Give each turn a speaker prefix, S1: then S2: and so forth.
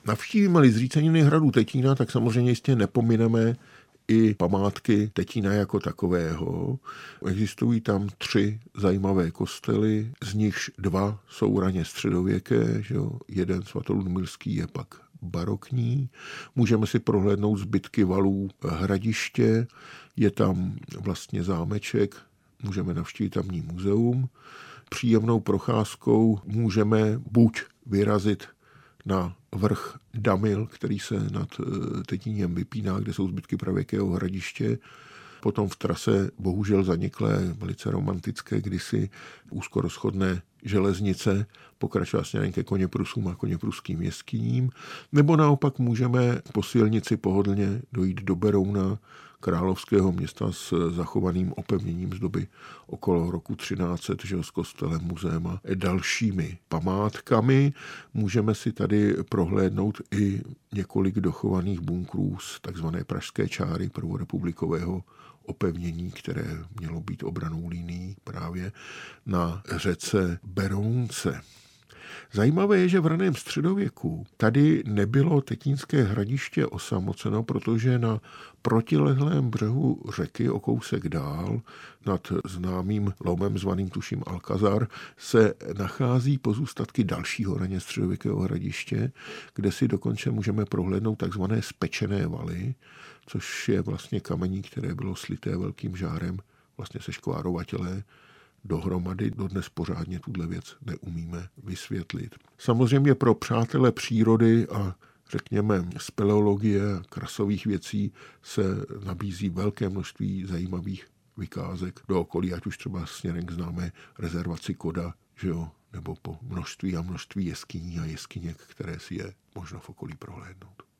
S1: Navštívíme-li zříceniny hradu Tetína, tak samozřejmě jistě nepomineme i památky Tetína jako takového. Existují tam 3 zajímavé kostely, z nichž 2 jsou raně středověké, že jo? Jeden svatoludmilský je pak barokní. Můžeme si prohlédnout zbytky valů hradiště, je tam vlastně zámeček, můžeme navštívit tamní muzeum. Příjemnou procházkou můžeme buď vyrazit na vrch Damil, který se nad Tetínem vypíná, kde jsou zbytky pravěkého hradiště. Potom v trase bohužel zaniklé, velice romantické, kdysi úzkorozchodné železnice pokračovat směrem ke Koněprusům a koněpruským jeskyním. Nebo naopak můžeme po silnici pohodlně dojít do Berouna, královského města s zachovaným opevněním z doby okolo roku 1300, že s kostelem, muzeem a dalšími památkami. Můžeme si tady prohlédnout i několik dochovaných bunkrů z takzvané Pražské čáry prvorepublikového opevnění, které mělo být obranou linií právě na řece Berounce. Zajímavé je, že v raném středověku tady nebylo Tetínské hradiště osamoceno, protože na protilehlém břehu řeky o kousek dál nad známým lomem zvaným tuším Alcazar se nachází pozůstatky dalšího raně středověkého hradiště, kde si dokonce můžeme prohlédnout takzvané spečené valy, což je vlastně kamení, které bylo slité velkým žárem, vlastně seškvárovatelé dohromady. Dodnes pořádně tuhle věc neumíme vysvětlit. Samozřejmě pro přátele přírody a řekněme speleologie a krasových věcí se nabízí velké množství zajímavých vykázek do okolí, ať už třeba směrem k známé rezervaci Koda, že jo, nebo po množství a množství jeskyní a jeskyněk, které si je možno v okolí prohlédnout.